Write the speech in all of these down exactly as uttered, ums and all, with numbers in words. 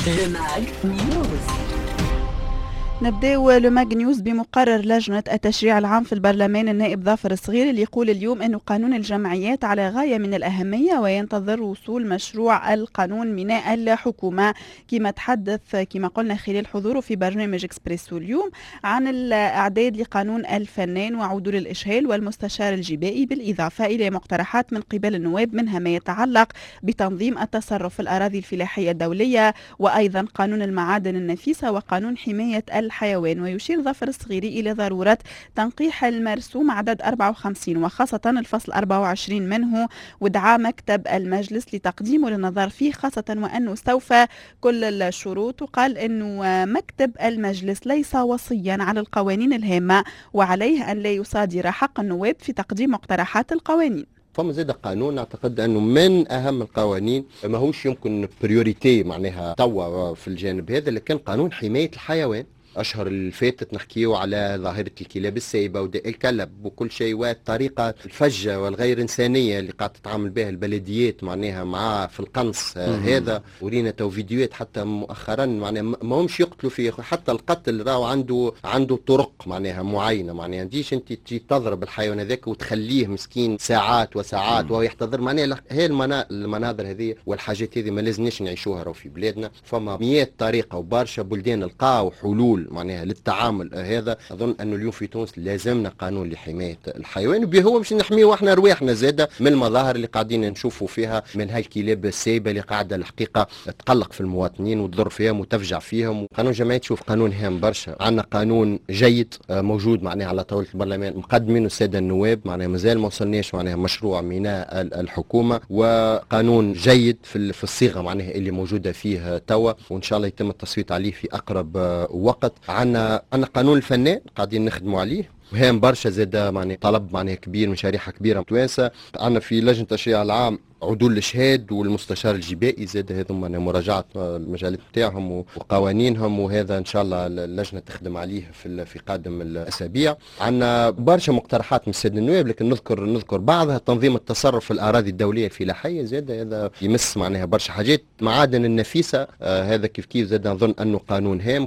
نبداو لو ماج نيوز بمقرر لجنة التشريع العام في البرلمان النائب ظافر الصغيري اللي يقول اليوم أنه قانون الجمعيات على غاية من الأهمية وينتظر وصول مشروع القانون من الحكومة. كما تحدث كما قلنا خلال حضوره في برنامج إكسبريسو اليوم عن الإعداد لقانون الفنان وعدول الإشهال والمستشار الجبائي، بالإضافة إلى مقترحات من قبل النواب منها ما يتعلق بتنظيم التصرف في الأراضي الفلاحية الدولية، وأيضا قانون المعادن النفيسة وقانون حماية الحيوان. ويشير ظافر الصغيري إلى ضرورة تنقيح المرسوم عدد أربعة وخمسين وخاصة الفصل أربعة وعشرين منه، ودعا مكتب المجلس لتقديمه للنظر فيه، خاصة وأنه استوفى كل الشروط. وقال أنه مكتب المجلس ليس وصيا على القوانين الهامة وعليه أن لا يصادر حق النواب في تقديم مقترحات القوانين. فما زاد قانون اعتقد انه من اهم القوانين، ماهوش يمكن بريوريتي معناها توا في الجانب هذا، لكن قانون حماية الحيوان. أشهر اللي فاتت نحكيو على ظاهرة الكلاب السايبة وداء الكلب وكل شيء، والطريقة الفجة والغير إنسانية اللي قاعدة تتعامل بها البلديات معناها مع في القنص آه هذا. ورينا تو فيديوهات حتى مؤخرا معناها ما همش يقتلوا فيه، حتى القتل راهو عنده عنده طرق معناها معينة. معناها ديش أنت تجي تضرب الحيوان هذاك وتخليه مسكين ساعات وساعات وهو يحتضر. معناها هي المناظر هذه والحاجات هذه ما لازمناش نعيشوها راهو في بلادنا. فما مئات طريقة وبرشا بلدان لقاو حلول معناها للتعامل هذا. اظن انه اليوم في تونس لازمنا قانون لحمايه الحيوان، وبه هو باش نحميو احنا رواحنا زاده من المظاهر اللي قاعدين نشوفوا فيها من هالكلاب السايبه اللي قاعده الحقيقه تقلق في المواطنين وتضر فيهم وتفجع فيهم. قانون جمعيه تشوف قانون هام برشا. عندنا قانون جيد موجود معناها على طاوله البرلمان مقدمينه الساده النواب، معناها مازال ما وصلناش معناها مشروع من الحكومه، وقانون جيد في في الصيغه معناها اللي موجوده فيه توا، وان شاء الله يتم التصويت عليه في اقرب وقت. عندنا عندنا قانون الفنان قاعدين نخدموا عليه وهام برشا زاد معناها طلب معناها كبير من شريحه كبيره توانسه. عندنا في لجنه التشريع العام عدول الاشهاد والمستشار الجبائي زاد هذم مراجعه المجالات نتاعهم وقوانينهم، وهذا ان شاء الله اللجنه تخدم عليه في في قادم الاسابيع. عندنا برشا مقترحات من الساده النواب، لكن نذكر نذكر بعضها. تنظيم التصرف في الاراضي الدوليه الفلاحيه زاد هذا يمس معناها برشا حاجات. معادن النفيسه آه هذا كيف كيف زاد نظن انه قانون هام.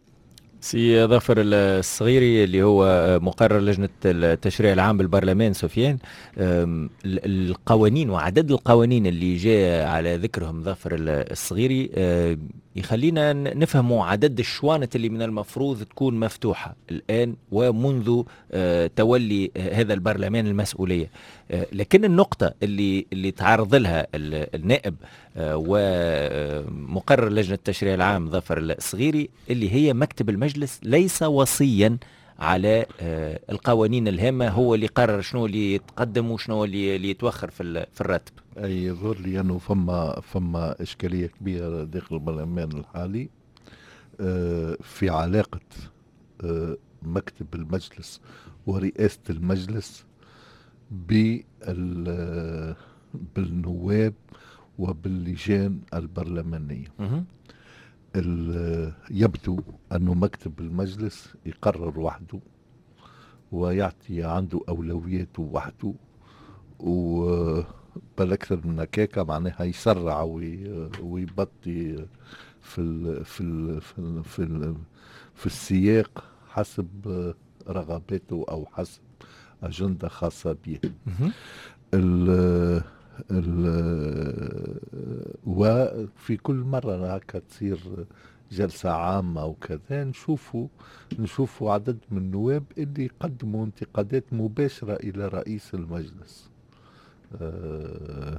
سي ظافر الصغيري اللي هو مقرر لجنة التشريع العام بالبرلمان سفيان، القوانين وعدد القوانين اللي جاء على ذكرهم ظافر الصغيري يخلينا نفهموا عدد الشوانت اللي من المفروض تكون مفتوحة الآن ومنذ تولي هذا البرلمان المسؤولية. لكن النقطة اللي اللي تعرض لها النائب ومقرر لجنة التشريع العام ظافر الصغيري اللي هي مكتب المجلس ليس وصيا على القوانين الهامة، هو اللي قرر شنو اللي يتقدم وشنو اللي يتوخر في في الراتب. أي يظهر لي أنه فما فما إشكالية كبيرة داخل البرلمان الحالي في علاقة مكتب المجلس ورئاسة المجلس بالنواب وباللجان البرلمانية. يبدو أنه مكتب المجلس يقرر وحده ويعطي عنده أولوياته وحده، وبالأكثر من هكاك معناها يسرع ويبطي في ال في ال في ال في, ال في السياق حسب رغباته أو حسب أجندة خاصة به. ال ال وفي كل مرة هكا تصير جلسة عامة وكذا نشوفوا نشوفوا عدد من النواب اللي يقدموا انتقادات مباشرة إلى رئيس المجلس. آه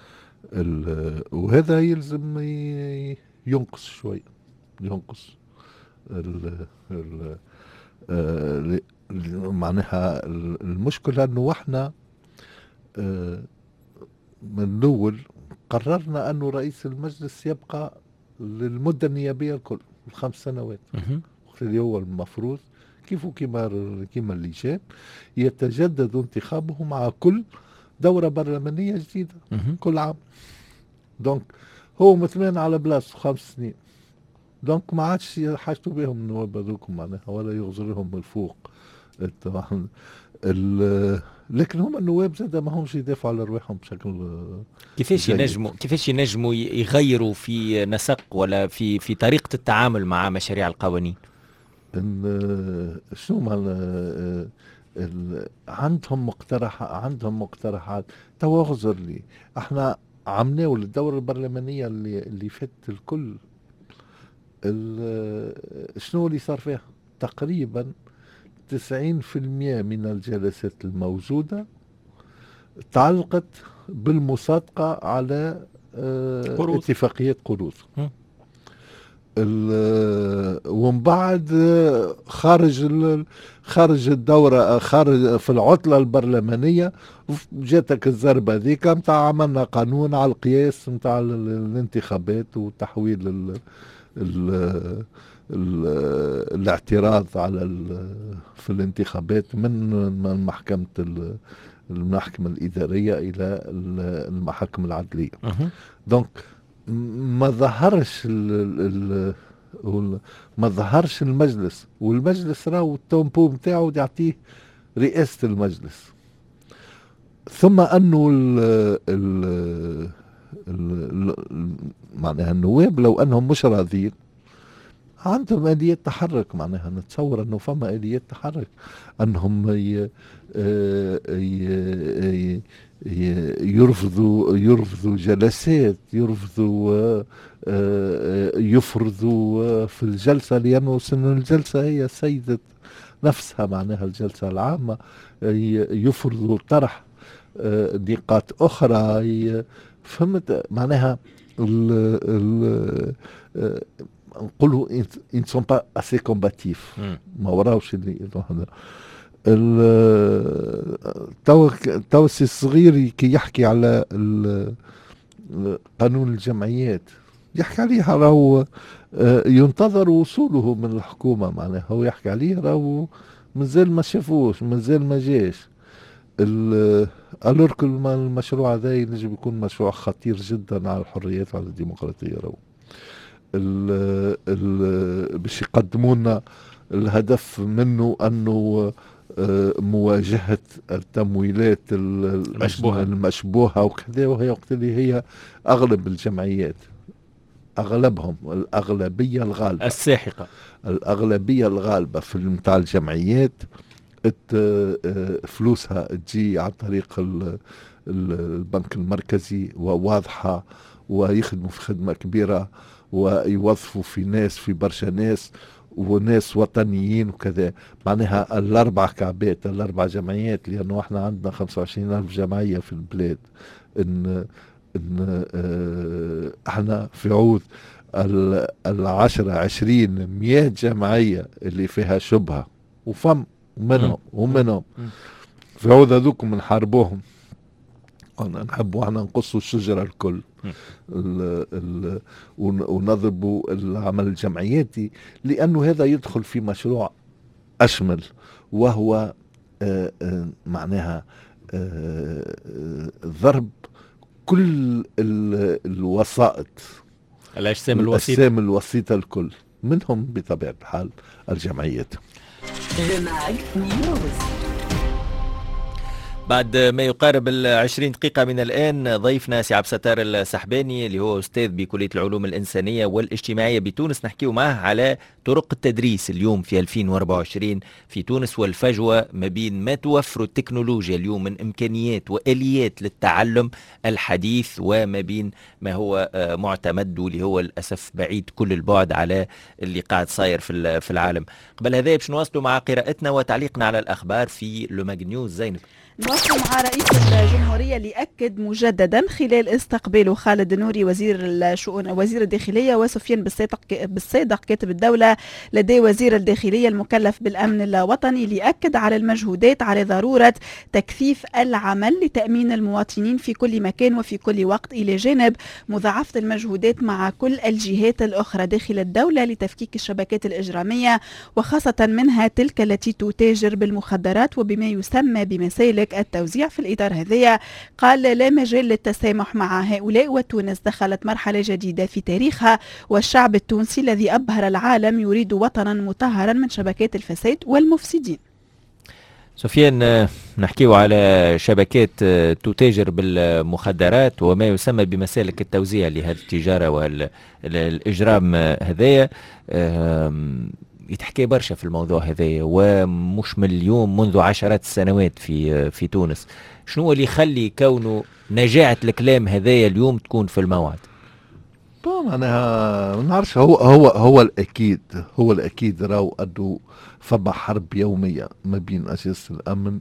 وهذا يلزم ينقص شوي ينقص ال ال آه معناها المشكلة أنه احنا آه من الأول قررنا أنه رئيس المجلس يبقى للمدة النيابية الكل الخمس سنوات، اللي هو المفروض كيف كما كما اللجان يتجدد انتخابه مع كل دورة برلمانية جديدة كل عام. دونك هو مثلا على بلاصه خمس سنين، دونك ما عادش حاجته بهم النواب هذوكم معناها ولا يغزرهم من الفوق. طبعا لكن هم النواب زاد ما همش يدافعوا على رواحهم بشكل كيفاش جيد. ينجموا كيفاش ينجموا يغيروا في نسق ولا في في طريقة التعامل مع مشاريع القوانين؟ إن شنو معنى عندهم مقترح عندهم مقترحات. توا اغزر لي احنا عملناه للدورة البرلمانية اللي اللي فاتت الكل. شنو اللي صار فيها؟ تقريبا تسعين في المئة من الجلسات الموجودة تعلقت بالمصادقة على اه اتفاقية قروض. ومن بعد خارج خارج الدورة خارج في العطلة البرلمانية جاتك الزربة ذيك متاع عملنا قانون على القياس متاع الانتخابات وتحويل ال ال ال الاعتراض على في الانتخابات من محكمة المحكمة الإدارية إلى المحاكم العدلية. دونك ما ظهرش ال ال ما ظهرش المجلس، والمجلس راهو التومبو نتاعو يعطيه رئاسة المجلس. ثم انه ال ال ال معناها النواب لو انهم مش راضيين عندهم آليات تحرك. معناها نتصور انه فما آليات تحرك انهم ي ي يرفضوا يرفضوا جلسات، يرفضوا يفرضوا في الجلسة، لأنه سن الجلسة هي سيدة نفسها. معناها الجلسة العامة يفرضوا طرح نقاط أخرى. فهمت معناها نقولوا إن سون با أسي كومباتيف، ما وراوش اللي تو تو السي الصغير كي يحكي على قانون الجمعيات يحكي عليه راهو ينتظر وصوله من الحكومة. معناها هو يحكي عليه راهو مازال ما شافوش، مازال ما جاش. الورك المشروع هذا ينجم يكون مشروع خطير جدا على الحريات وعلى الديمقراطية. راهو باش يقدموا لنا الهدف منه انه مواجهة التمويلات المشبوهة, المشبوهة وكذا، وهي وقت اللي هي أغلب الجمعيات أغلبهم الأغلبية الغالبة الساحقة الأغلبية الغالبة في متاع الجمعيات فلوسها تجي عن طريق البنك المركزي وواضحة، ويخدموا في خدمة كبيرة ويوظفوا في ناس في برشا ناس وناس وطنيين وكذا. معناها الأربع كعبات الأربع جمعيات، لأنه احنا عندنا خمسة وعشرين ألف جمعية في البلاد. إن, إن اه احنا في عود العشرة عشرين مئة جمعية اللي فيها شبهة وفم ومنهم ومنهم في عود هذوكم نحاربوهم، نحبوا احنا نقصوا الشجرة الكل ال ال ونضربوا العمل الجمعياتي، لأنه هذا يدخل في مشروع أشمل، وهو آآ آآ معناها ضرب كل الوسائط الأجسام الوسيطة الأجسام الوسيطة الكل، منهم بطبيعة الحال الجمعيات. بعد ما يقارب العشرين دقيقة من الآن ضيفنا سي عبد الستار السحباني اللي هو أستاذ بكلية العلوم الإنسانية والاجتماعية بتونس. نحكيه معه على طرق التدريس اليوم في ألفين وأربعة وعشرين في تونس، والفجوة ما بين ما توفر التكنولوجيا اليوم من إمكانيات وآليات للتعلم الحديث وما بين ما هو معتمد واللي هو للأسف بعيد كل البعد على اللي قاعد صاير في في العالم. قبل هذا باش نواصلوا مع قراءتنا وتعليقنا على الأخبار في لو ماغ نيوز. زينب نواصل مع رئيس الجمهورية اللي أكد مجددا خلال استقباله خالد النوري وزير الشؤون وزير الداخلية وسفيان بالصادق بالصادق كاتب الدولة لدى وزير الداخلية المكلف بالأمن الوطني، اللي أكد على المجهودات على ضرورة تكثيف العمل لتأمين المواطنين في كل مكان وفي كل وقت، إلى جانب مضاعفة المجهودات مع كل الجهات الأخرى داخل الدولة لتفكيك الشبكات الإجرامية، وخاصة منها تلك التي تتاجر بالمخدرات وبما يسمى بمسالك التوزيع. في الإطار هذا قال لا مجال للتسامح مع هؤلاء، وتونس دخلت مرحلة جديدة في تاريخها، والشعب التونسي الذي أبهر العالم يريد وطنا مطهرا من شبكات الفساد والمفسدين. سفيان، نحكيو على شبكات تتاجر بالمخدرات وما يسمى بمسالك التوزيع لهذه التجارة والإجرام هذايا. يتحكي برشا في الموضوع هذايا ومش من اليوم، منذ عشرات السنوات في في تونس. شنو اللي يخلي كونه نجاعة الكلام هذايا اليوم تكون في الموعد؟ معناها ما نعرفش، هو هو هو الاكيد هو الاكيد راهو انه فما حرب يوميه ما بين اجهزه الامن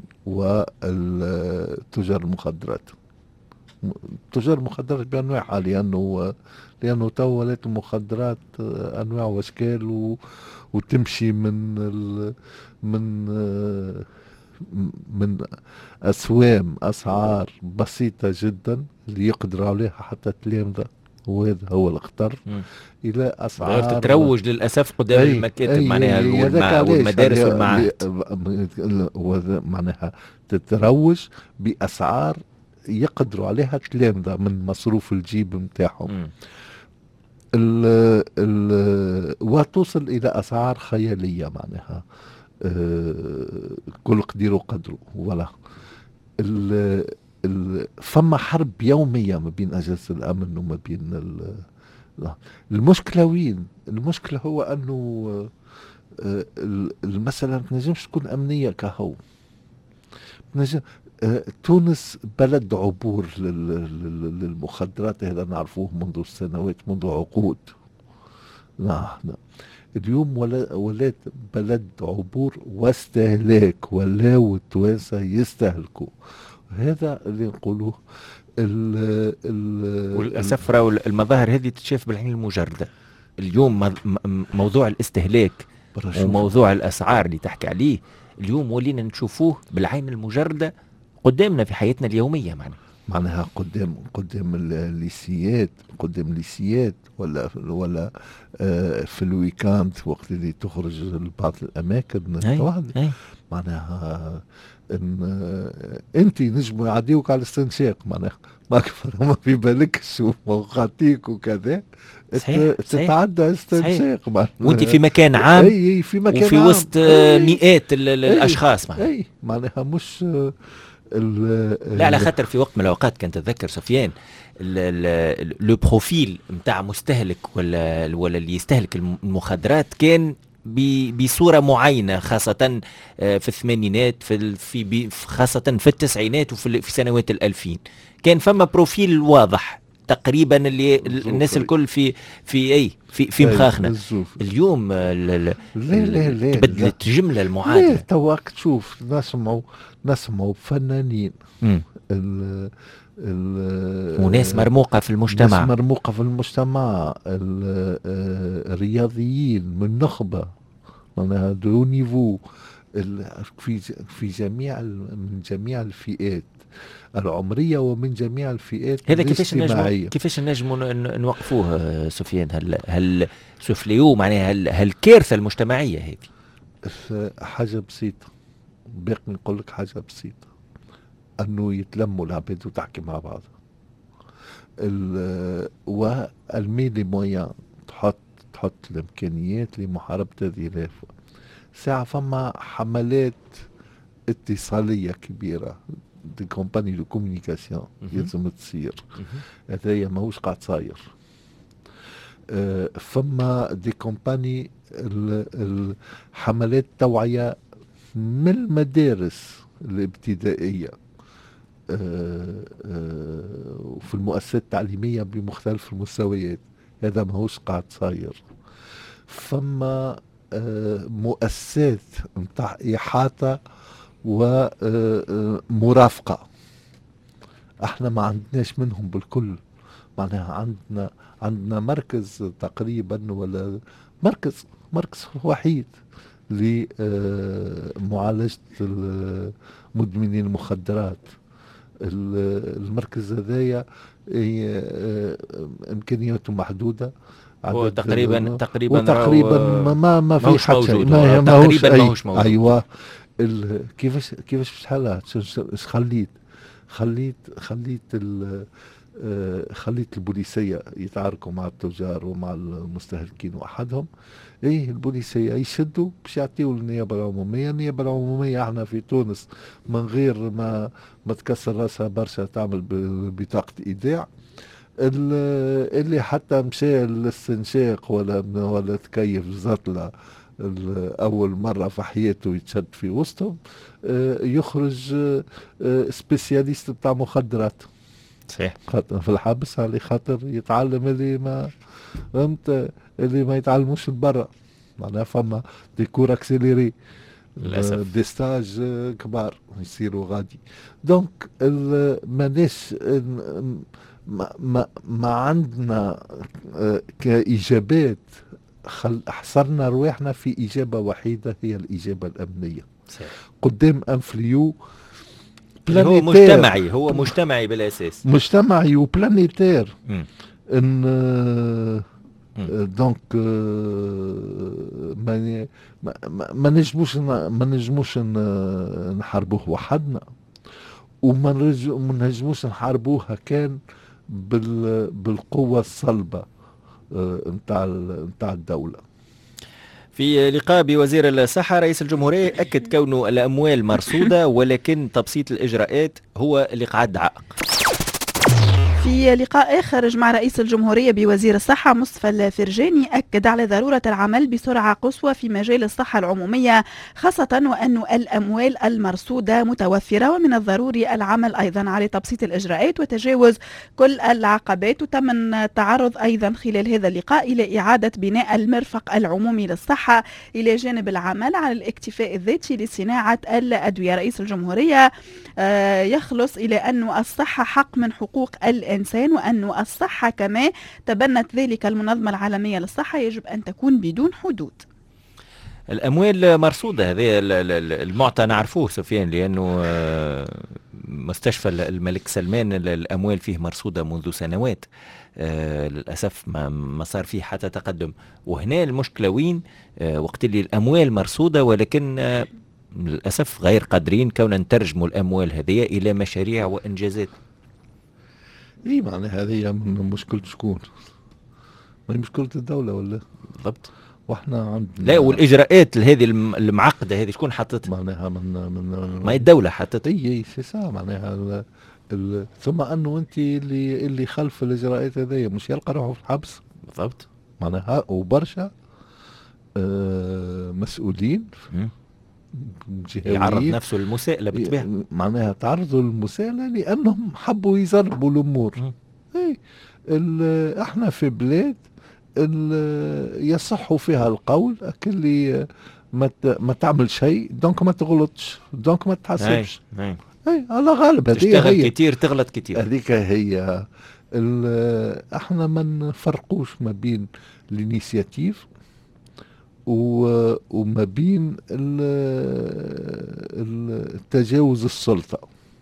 وتجار المخدرات. تجار المخدرات بانواعها، لانه لانه تو ولات المخدرات انواع واشكال و وتمشي من ال من من اسوام اسعار بسيطه جدا اللي يقدروا عليها حتى تلامذه، وهذا هو الخطر، الى اسعار تتروج للاسف قدام أي المكاتب أي معناها أي والمدارس والمعاهد، معناها تتروج باسعار يقدروا عليها تلامذه من مصروف الجيب نتاعهم، ال ال وتوصل الى اسعار خياليه معناها أه كل قدير وقدره. ولا ال ال فما حرب يوميه ما بين اجهزه الامن وما بين المشكله. وين المشكله؟ هو انه أه المساله ما تنجمش تكون امنيه كهو. نجم أه تونس بلد عبور للمخدرات، هذا نعرفوه منذ سنوات، منذ عقود. نعم اليوم ولا ولات بلد عبور واستهلاك، ولاو التوانسه يستهلكوا. هذا اللي نقولوه. وللاسف راهو المظاهر هذه تتشاف بالعين المجرده. اليوم موضوع الاستهلاك وموضوع الاسعار اللي تحكي عليه اليوم ولينا نشوفوه بالعين المجرده قدامنا في حياتنا اليوميه. معنا معناها قدام قدام الليسيات قدام الليسيات ولا ولا آه في الويكاند وقت اللي تخرج لبعض الاماكن. معناها ان آه انت نجموا يعديوك على الاستنشاق، معناها ما ما في بالكش ومخاطيك وكذا تتعدى استنشاق، وانت في مكان عام. اي في مكان وفي عام وسط آه مئات الاشخاص. معناها اي معناها مش آه لا على خاطر في وقت من الاوقات كنت اتذكر سفيان لو بروفيل نتاع مستهلك ولا ولا اللي يستهلك المخدرات كان بصوره معينه، خاصه في الثمانينات، في في خاصه في التسعينات وفي في سنوات الألفين كان فما بروفيل واضح تقريبا اللي الناس الكل في في اي في في مخاخنا. اليوم لا لا لا تبدلت جمله المعادله. توك تشوف نسمعوا نسمعوا فنانين ال ال وناس مرموقه في المجتمع، ناس مرموقه في المجتمع، الرياضيين من نخبه معناها دو نيفو في في جميع من جميع الفئات العمريه ومن جميع الفئات هذا. كيفاش نجم كيفاش نجم نوقفوه سفيان؟ هل هل سفليو معناها هل هالكارثه المجتمعيه هذه؟ حاجه بسيطه، باقي نقول لك حاجه بسيطه، انه يتلموا العباد وتحكي مع بعض، والميلي مويان تحط تحط الامكانيات لمحاربه هذه الافه. ساعه فما حملات اتصاليه كبيره، دي كومباني دو كومونيكاسيون يلزم تصير، هذايا ماهوش قاعد صاير. أه فما دي كومباني الحملات توعيه من المدارس الابتدائيه أه أه وفي المؤسسات التعليميه بمختلف المستويات، هذا ماهوش قاعد صاير. فما أه مؤسسات نتاع احاطه ومرافقة، احنا ما عندناش منهم بالكل. معناها عندنا عندنا مركز تقريبا ولا مركز مركز وحيد لمعالجة مدمنين المخدرات. المركز هذايا امكانياته محدودة، هو تقريبا تقريبا تقريبا ما ما في حتى ما تقريبا ماهوش موجود. ايوه كيفاش كيفاش شحال خليت خليت خليت آه خليت البوليسية يتعاركوا مع التجار ومع المستهلكين وحدهم. ايه البوليسية يشدوا باش يعطيوا النيابة العمومية. النيابة العمومية احنا في تونس من غير ما ما تكسر راسها برشا تعمل بطاقة ايداع. اللي حتى مشى للاستنشاق ولا ولا تكيف زطلة أول مرة في حياته يتشد في وسطهم، يخرج سبيسياليست بتاع مخدرات. صحيح. خاطر في الحبس على خاطر يتعلم اللي ما فهمت اللي ما يتعلموش برا. معناها فما دي كور اكسيليري للاسف دي ستاج كبار يصيروا غادي. دونك ماناش ما, ما, ما عندنا كإجابات، حصرنا رواحنا في إجابة وحيدة هي الإجابة الأمنية. صحيح. قدام أنفليو هو مجتمعي، هو مجتمعي بالأساس، مجتمعي وبلانيتير. ان دونك ما ما نجموش ما نجموش نحاربوه وحدنا، وما نجموش نحاربوها كان بالقوة الصلبة نتاع نتاع الدولة. في لقاء بوزير الصحة رئيس الجمهورية أكد كونه الأموال مرصودة ولكن تبسيط الإجراءات هو اللي قعد عائق. في لقاء آخر جمع رئيس الجمهورية بوزير الصحة مصطفى الفرجاني أكد على ضرورة العمل بسرعة قصوى في مجال الصحة العمومية، خاصة وأن الأموال المرصودة متوفرة، ومن الضروري العمل أيضا على تبسيط الإجراءات وتجاوز كل العقبات. وتم التعرض أيضا خلال هذا اللقاء إلى إعادة بناء المرفق العمومي للصحة إلى جانب العمل على الاكتفاء الذاتي لصناعة الأدوية. رئيس الجمهورية يخلص إلى أن الصحة حق من حقوق الإنسان، وأن الصحة كما تبنت ذلك المنظمة العالمية للصحة يجب أن تكون بدون حدود. الأموال مرصودة، هذا المعطى نعرفوه سفيان، لأنه مستشفى الملك سلمان الأموال فيه مرصودة منذ سنوات. آه للأسف ما, ما صار فيه حتى تقدم. وهنا المشكلة وين؟ آه وقت اللي الأموال مرصودة ولكن آه للأسف غير قادرين كونا نترجموا الأموال هذه إلى مشاريع وإنجازات. اي معنى هذه من مشكلة شكون؟ ما هي مشكلة الدولة ولا؟ بالضبط. واحنا عندنا لا، والاجراءات هذه المعقده هذه شكون حطتها؟ معناها من من ما هي الدوله حطتها. اي اي سي سا معناها ال... ال... ثم انه انت اللي اللي خلف الاجراءات هذه مش يلقى روحه في الحبس. بالضبط. معناها وبرشا آه مسؤولين يعرض نفسه للمساءلة بالطبيعة. معناها تعرضوا للمساءلة لأنهم حبوا يزربوا الأمور. اي احنا في بلاد يصح فيها القول اللي ما ما تعمل شيء دونك ما تغلطش دونك ما تحاسبش. اي اي على غالب هذيك تشتغل كتير تغلط كتير. هذيك هي. احنا ما نفرقوش ما بين الانيسياتيف وما بين التجاوز السلطة.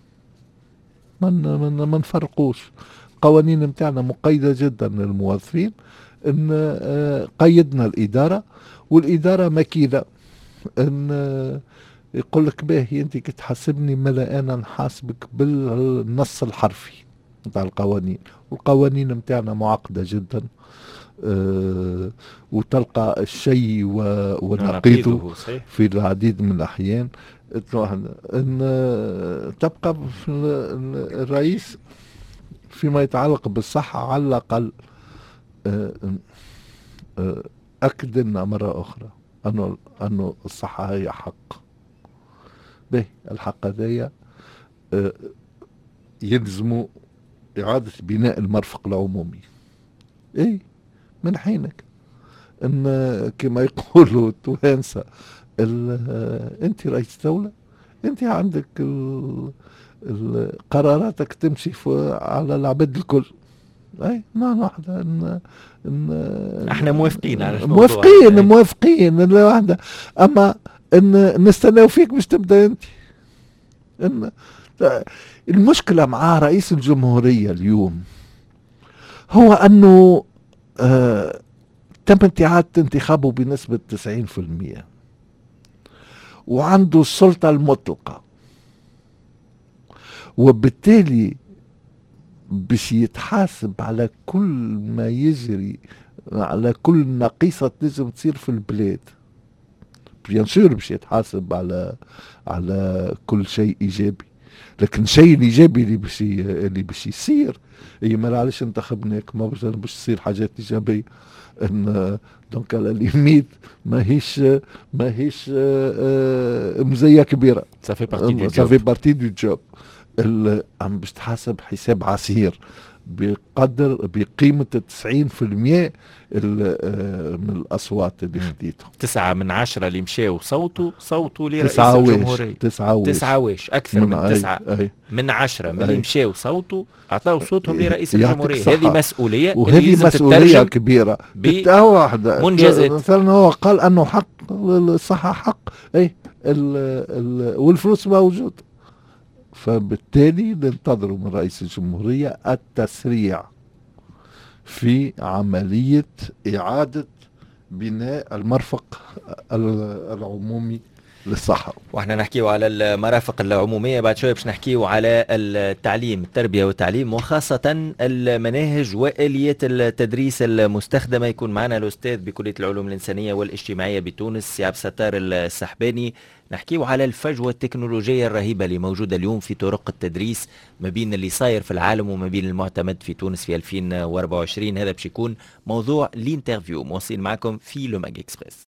ما ما نفرقوش. القوانين متاعنا مقيدة جدا للموظفين، ان قيدنا الإدارة، والإدارة مكيدة ان يقول لك باهي انت كي تحاسبني ملا انا نحاسبك بالنص الحرفي نتاع القوانين. والقوانين متاعنا معقدة جدا. أه وتلقى الشيء ونقيضه في العديد من الأحيان. ان تبقى الرئيس فيما يتعلق بالصحة على الأقل أه أه أكد لنا مرة أخرى أنه أنه الصحة هي حق. به الحق هذايا أه يلزم إعادة بناء المرفق العمومي. إيه من حينك ان كما يقولوا التوانسة انت رئيس دولة، انت عندك قراراتك تمشي على العباد الكل. اي نحن واحدة ان ان احنا موافقين على موافقين يعني. موافقين الواحدة، اما ان نستناو فيك باش تبدا انت. ان المشكلة مع رئيس الجمهورية اليوم هو انه آه تم انتهاء انتخابه بنسبة تسعين في المية وعنده السلطة المطلقة، وبالتالي باش يتحاسب على كل ما يجري، على كل نقيصة تنجم تصير في البلاد. بيان سور باش يتحاسب على على كل شيء ايجابي، لكن الشيء الايجابي اللي باش اللي باش يصير هي ما علاش انتخبناك، ما باش باش تصير حاجات ايجابيه. ان دونك على ليميت ماهيش ماهيش مزيه كبيره، صافي بارتي دو صافي بارتي دو جوب. عم باش تحاسب حساب عسير بقدر بقيمة تسعين في المية من الأصوات اللي خديتهم. تسعة من عشرة اللي مشاو صوتوا صوتوا لرئيس الجمهورية. تسعة ويش تسعة ويش أكثر من, من تسعة أي أي من عشرة من اللي مشاو صوتوا أعطوا صوتهم لرئيس الجمهورية. هذه مسؤولية، وهذه مسؤولية كبيرة. واحدة منجزات. مثلا هو قال أنه حق الصحة حق، أي ال ال والفلوس موجود. فبالتالي ننتظر من رئيس الجمهورية التسريع في عملية إعادة بناء المرفق العمومي للصحة. واحنا نحكيو على المرافق العمومية بعد شوية، باش نحكيو على التعليم، التربية والتعليم، وخاصة المناهج وآليات التدريس المستخدمة. يكون معنا الأستاذ بكلية العلوم الإنسانية والاجتماعية بتونس سي عبد الستار السحباني. نحكيو على الفجوة التكنولوجية الرهيبة اللي موجودة اليوم في طرق التدريس ما بين اللي صاير في العالم وما بين المعتمد في تونس في ألفين وأربعة وعشرين. هذا باش يكون موضوع الانترفيو مواصلين معكم في لو ماج اكسبريس.